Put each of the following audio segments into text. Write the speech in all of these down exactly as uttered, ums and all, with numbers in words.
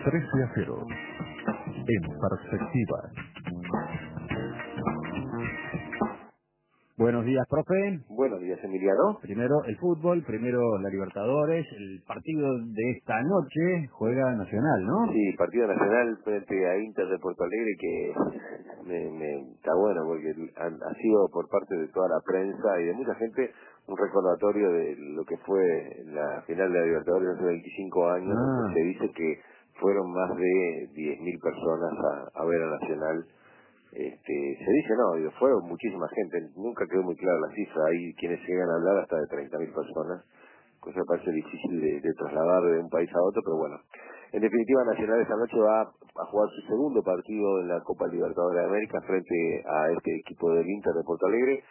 trece a cero. En perspectiva. Buenos días, profe. Buenos días, Emiliano. Primero el fútbol, primero la Libertadores, el partido de esta noche juega Nacional, ¿no? Sí, partido nacional frente a Inter de Porto Alegre, que me, me está bueno porque ha, ha sido por parte de toda la prensa y de mucha gente un recordatorio de lo que fue la final de la Libertadores hace veinticinco años, Ah. donde se dice que fueron más de diez mil personas a, a ver a Nacional. Este, se dice no, digo, fueron muchísima gente, nunca quedó muy clara la cifra, hay quienes llegan a hablar hasta de treinta mil personas, cosa que parece difícil de, de trasladar de un país a otro, pero bueno. En definitiva, Nacional esta noche va a jugar su segundo partido en la Copa Libertadores de América frente a este equipo del Inter de Porto Alegre.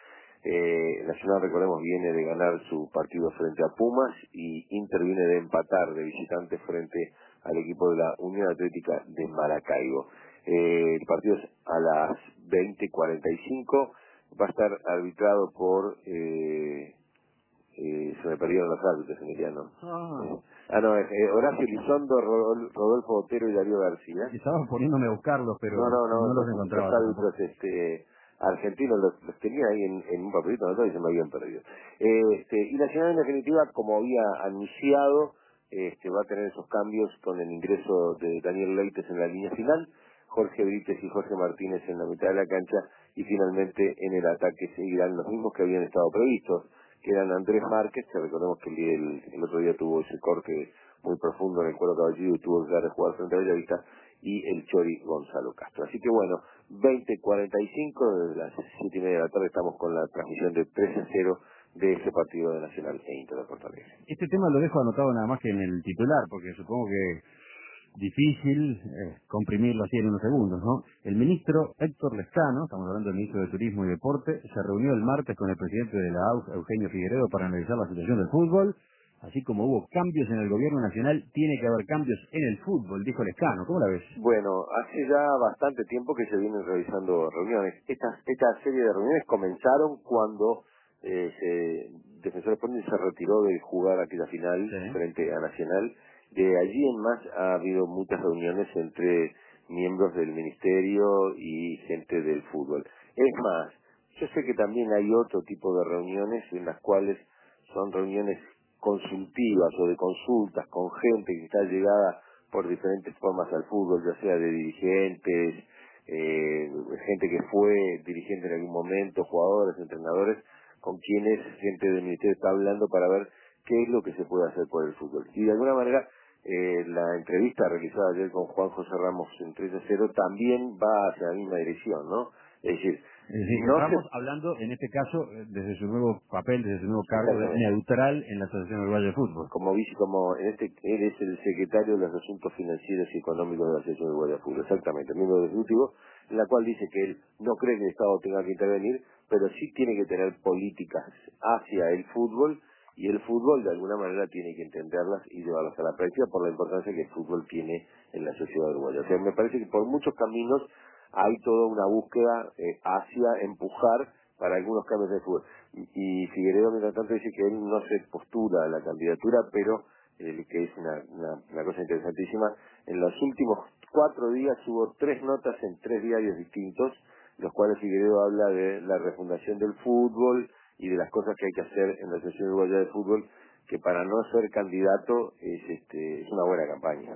Eh, Nacional, recordemos, viene de ganar su partido frente a Pumas y Inter viene de empatar de visitante frente al equipo de la Unión Atlética de Maracaibo. Eh, el partido es a las veinte cuarenta y cinco, va a estar arbitrado por... Eh, eh, se me perdieron los árbitros, Emiliano. Ah. Eh, ah, no, es eh, Horacio Elizondo, Rodol- Rodolfo Otero y Darío García. Estaba poniéndome a buscarlos, pero No, no, no, no los los, encontraba. los árbitros este, argentinos los, los tenía ahí en, en un papelito anotado y se me habían perdido. Eh, este, y Nacional, en definitiva, como había anunciado, este, va a tener esos cambios con el ingreso de Daniel Leites en la línea final, Jorge Brites y Jorge Martínez en la mitad de la cancha, y finalmente en el ataque seguirán los mismos que habían estado previstos, que eran Andrés Márquez, que recordemos que el, el otro día tuvo ese corte muy profundo en el cuero cabelludo y tuvo que dejar de jugar frente a Bellavista, y el Chori Gonzalo Castro. Así que bueno, veinte cuarenta y cinco, desde las siete y media de la tarde estamos con la transmisión de tres a cero de ese partido de Nacional e Inter de Porto Alegre. Este tema lo dejo anotado nada más que en el titular, porque supongo que difícil eh, comprimirlo así en unos segundos, ¿no? El ministro Héctor Lescano, estamos hablando del ministro de Turismo y Deporte, se reunió el martes con el presidente de la A U F, Eugenio Figueredo, para analizar la situación del fútbol. Así como hubo cambios en el gobierno nacional, tiene que haber cambios en el fútbol, dijo Lescano. ¿Cómo la ves? Bueno, hace ya bastante tiempo que se vienen realizando reuniones. Estas, esta serie de reuniones comenzaron cuando eh, se, Defensor Sporting se retiró de jugar aquella final Sí. frente a Nacional. De allí en más ha habido muchas reuniones entre miembros del ministerio y gente del fútbol. Es más, yo sé que también hay otro tipo de reuniones en las cuales son reuniones consultivas o de consultas con gente que está llegada por diferentes formas al fútbol, ya sea de dirigentes, eh, gente que fue dirigente en algún momento, jugadores, entrenadores, con quienes gente del ministerio está hablando para ver qué es lo que se puede hacer por el fútbol. Y de alguna manera eh, la entrevista realizada ayer con Juan José Ramos en tres a cero también va hacia la misma dirección, ¿no? Es decir, Es decir, no Ramos se... hablando, en este caso, eh, desde su nuevo papel, desde su nuevo cargo de Exactamente. neutral en la Asociación Uruguaya de Fútbol. Como vice, como en este, él es el secretario de los asuntos financieros y económicos de la Asociación Uruguaya de Fútbol, exactamente, miembro del Ejecutivo, en la cual dice que él no cree que el Estado tenga que intervenir, pero sí tiene que tener políticas hacia el fútbol, y el fútbol de alguna manera tiene que entenderlas y llevarlas a la práctica por la importancia que el fútbol tiene en la sociedad uruguaya. O sea, me parece que por muchos caminos hay toda una búsqueda eh, hacia empujar para algunos cambios de fútbol. Y, y Figueredo, mientras tanto, dice que él no se postula a la candidatura, pero eh, que es una, una, una cosa interesantísima. En los últimos cuatro días hubo tres notas en tres diarios distintos, los cuales Figueredo habla de la refundación del fútbol y de las cosas que hay que hacer en la Asociación Uruguaya de Fútbol, que para no ser candidato es este es una buena campaña.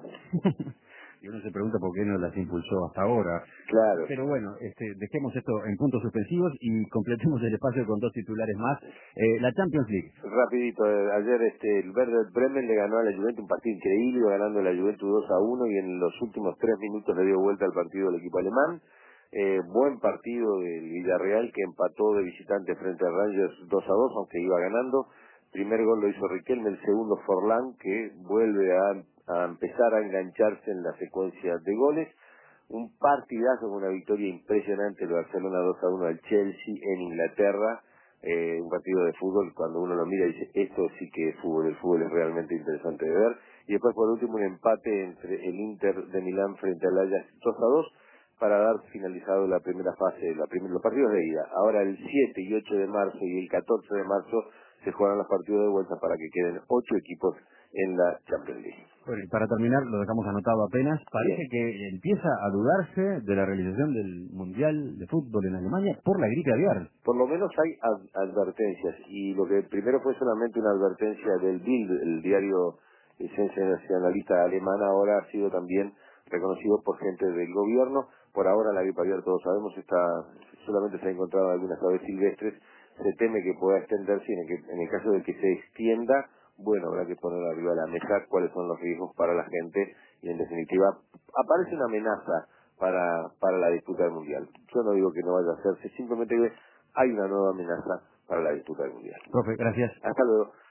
Y uno se pregunta por qué no las impulsó hasta ahora. Claro. Pero bueno, este, dejemos esto en puntos suspensivos y completemos el espacio con dos titulares más. Eh, la Champions League. Rapidito, eh, ayer este el Werder Bremen le ganó a la Juventus un partido increíble, iba ganando la Juventus dos a uno y en los últimos tres minutos le dio vuelta al partido del equipo alemán. Eh, buen partido del Villarreal, que empató de visitante frente a Rangers dos a dos, aunque iba ganando. Primer gol lo hizo Riquelme, el segundo Forlán, que vuelve a, a empezar a engancharse en la secuencia de goles. Un partidazo con una victoria impresionante, el Barcelona dos a uno al Chelsea en Inglaterra. Eh, un partido de fútbol, cuando uno lo mira y dice, esto sí que es fútbol, el fútbol es realmente interesante de ver. Y después, por último, un empate entre el Inter de Milán frente al Ajax dos a dos, para dar finalizado la primera fase, la primer, los partidos de ida. Ahora el siete y ocho de marzo y el catorce de marzo se jugarán los partidos de vuelta para que queden ocho equipos en la Champions League. Bueno, y para terminar, lo dejamos anotado apenas, parece Bien. que empieza a dudarse de la realización del Mundial de Fútbol en Alemania por la gripe aviar. Por lo menos hay ad- advertencias, y lo que primero fue solamente una advertencia del Bild, el diario sensacionalista alemán, ahora ha sido también reconocido por gente del gobierno. Por ahora la gripe aviar, todos sabemos, está solamente se ha encontrado en algunas aves silvestres. Se teme que pueda extenderse, y en el, que, en el caso de que se extienda, bueno, habrá que poner arriba de la mesa cuáles son los riesgos para la gente, y en definitiva aparece una amenaza para, para la disputa del Mundial. Yo no digo que no vaya a hacerse, simplemente que hay una nueva amenaza para la disputa del Mundial. Profe, gracias. Hasta luego.